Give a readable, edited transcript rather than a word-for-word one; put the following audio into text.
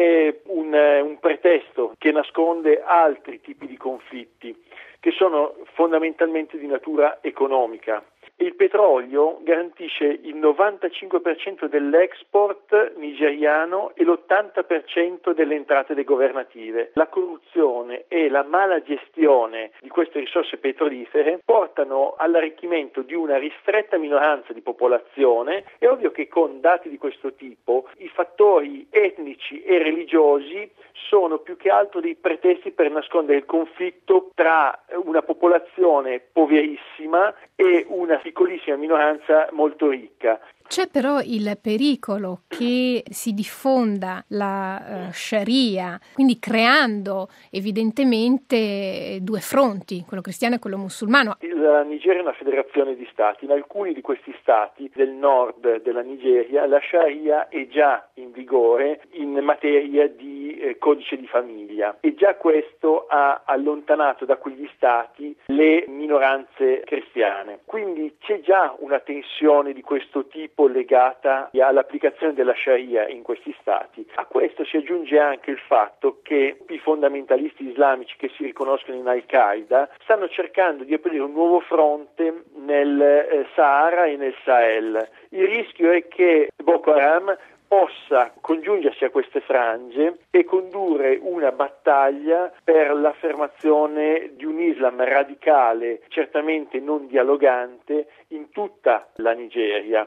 è un pretesto che nasconde altri tipi di conflitti che sono fondamentalmente di natura economica. Il petrolio garantisce il 95% dell'export nigeriano e l'80% delle entrate governative. La corruzione e la mala gestione di queste risorse petrolifere portano all'arricchimento di una ristretta minoranza di popolazione. È ovvio che con dati di questo tipo i fattori etnici e religiosi sono più che altro dei pretesti per nascondere il conflitto tra una popolazione poverissima e una piccolissima minoranza molto ricca. C'è però il pericolo che si diffonda la Sharia, quindi creando evidentemente due fronti, quello cristiano e quello musulmano. La Nigeria è una federazione di stati. In alcuni di questi stati del nord della Nigeria la Sharia è già in vigore in materia di codice di famiglia e già questo ha allontanato da quegli stati le minoranze cristiane. Quindi c'è già una tensione di questo tipo legata all'applicazione della Sharia in questi stati. A questo si aggiunge anche il fatto che i fondamentalisti islamici che si riconoscono in Al-Qaeda stanno cercando di aprire un nuovo fronte nel Sahara e nel Sahel. Il rischio è che Boko Haram possa congiungersi a queste frange e condurre una battaglia per l'affermazione di un Islam radicale, certamente non dialogante, in tutta la Nigeria.